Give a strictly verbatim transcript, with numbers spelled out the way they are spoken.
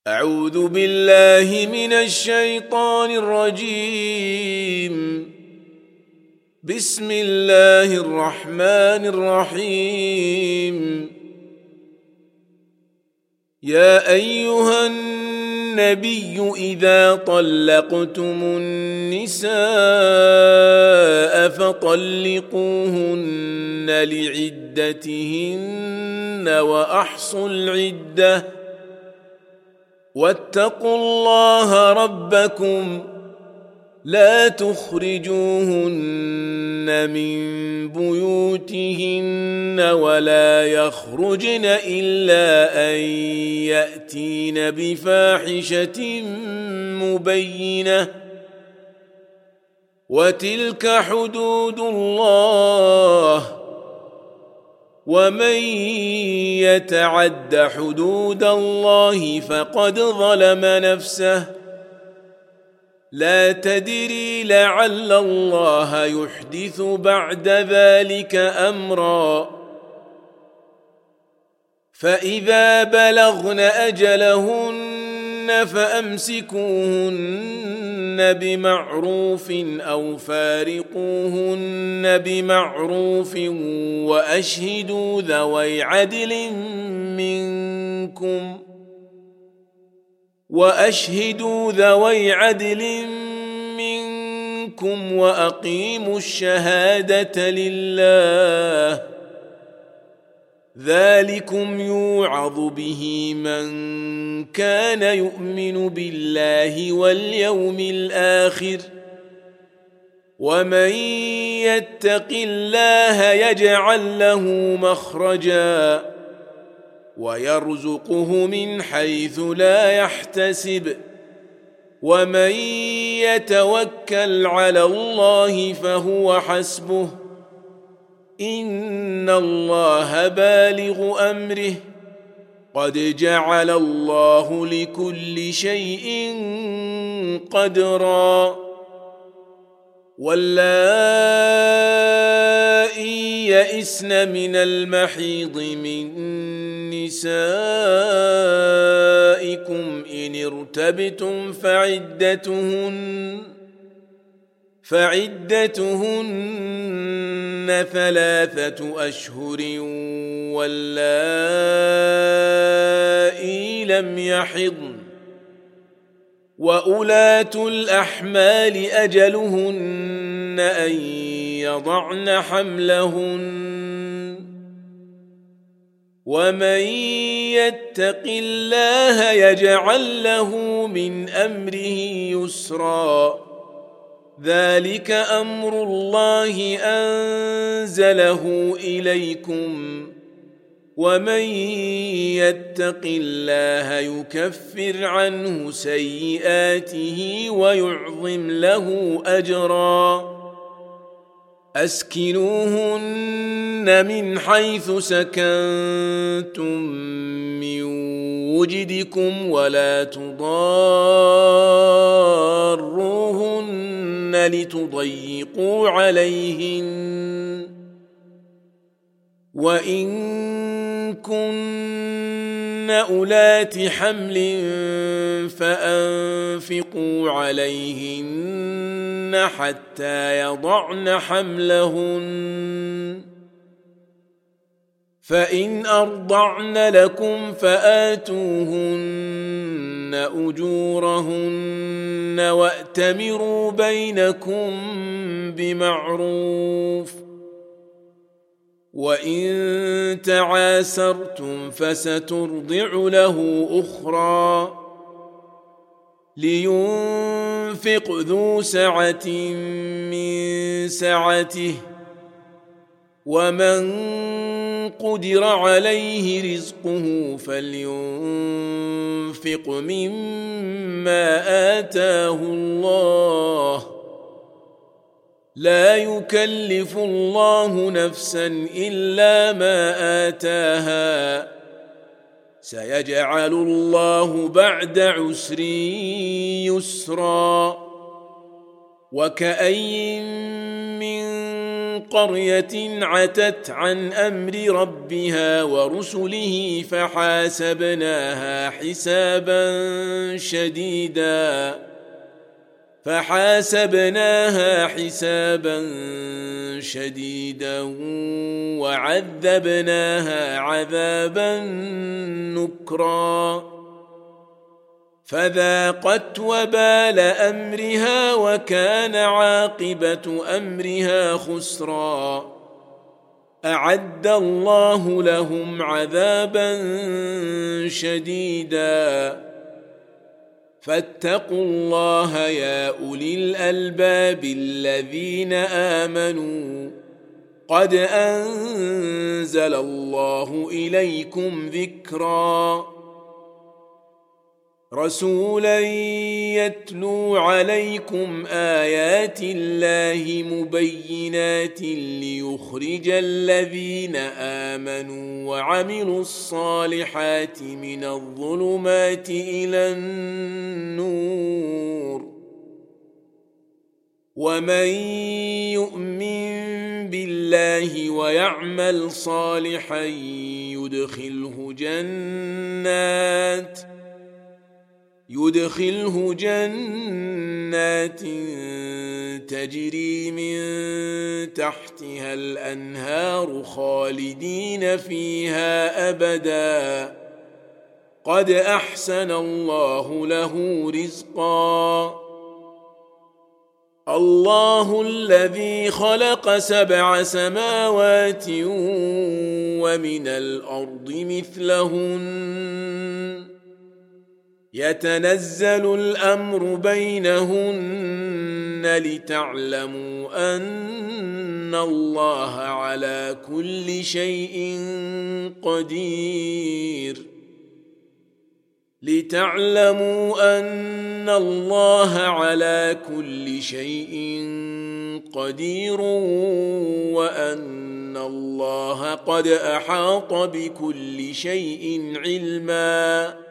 أعوذ بالله من الشيطان الرجيم. بسم الله الرحمن الرحيم. يا أيها النبي إذا طلقتم النساء فطلقوهن لعدتهن وأحصوا العدة واتقوا الله ربكم لا تخرجوهن من بيوتهن ولا يخرجن إلا أن يأتين بفاحشة مبينة وتلك حدود الله ومن يتعد حدود الله فقد ظلم نفسه لا تدري لعل الله يحدث بعد ذلك أمرا. فإذا بلغن أجلهن فأمسكوهن بمعروف أو فارقوهن بمعروف وأشهدوا ذوي عدل منكم وأشهدوا ذوي عدل منكم وأقيموا الشهادة لله ذلكم يوعظ به من كان يؤمن بالله واليوم الآخر ومن يتق الله يجعل له مخرجا ويرزقه من حيث لا يحتسب ومن يتوكل على الله فهو حسبه إن الله بالغ أمره قد جعل الله لكل شيء قدرا. واللائي يئسن من المحيض من نسائكم إن ارتبتم فعدتهن فعدتهن ثلاثة أشهر واللائي لم يحضن وأولاة الأحمال أجلهن أن يضعن حملهن ومن يتق الله يجعل له من أمره يسرا ذلك أمر الله أنزله إليكم ومن يتق الله يكفر عنه سيئاته ويعظم له أجرا. أسكنوهن من حيث سكنتم من وجدكم ولا تضاروهن لتضيقوا عليهن وإن كن أولات حمل فأنفقوا عليهن حتى يضعن حملهن فإن أرضعن لكم فآتوهن أجورهن وأتمروا بينكم بمعروف وإن تعاسرتم فسترضع له أخرى لينفق ذو سعة من سعته ومن قدر عليه رزقه فلينفق مما آتاه الله لا يكلف الله نفسا إلا ما آتاها سيجعل الله بعد عسر يسرا. وكأين من قرية عتت عن أمر ربها ورسله فحاسبناها حسابا شديدا فحاسبناها حسابا شديدا وعذبناها عذابا نكرا فذاقت وبال أمرها وكان عاقبة أمرها خسرا أعد الله لهم عذابا شديدا فاتقوا الله يا أولي الألباب الذين آمنوا قد أنزل الله إليكم ذكرا رسولا يتلو عليكم آيات الله مبينات ليخرج الذين آمنوا وعملوا الصالحات من الظلمات إلى النور ومن يؤمن بالله ويعمل صالحا يدخله جنات يدخله جنات تجري من تحتها الأنهار خالدين فيها أبدا قد أحسن الله له رزقا الله الذي خلق سبع سماوات ومن الأرض مثلهن يتنزل الأمر بينهن لتعلموا أن الله على كل شيء قدير لتعلموا أن الله على كل شيء قدير وأن الله قد أحاط بكل شيء علما